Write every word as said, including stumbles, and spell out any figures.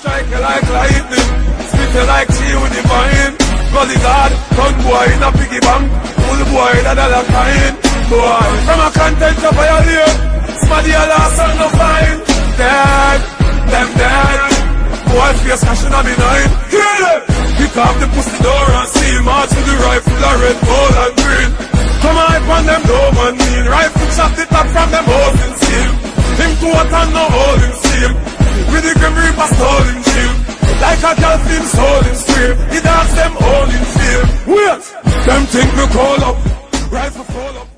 strike you like lightning, spit you like tea with the vine. Gully guard, gun boy in a piggy bank, pull boy that a la kind. Boy, from a content to violate, smaddy a last and no fine. Dead, them dead. Boy face cashing on me nine. Hear them! Pick up the pussy door and see march with the rifle, a red, gold and green. Come on, on them low man mean, rifle shot the top from them holding seal. Him coat and no holding seal, with the grim reaper stolen shield. Like a girl feels holding stream, he dance them all in fear. Wait, them think me call up, rifle fall up.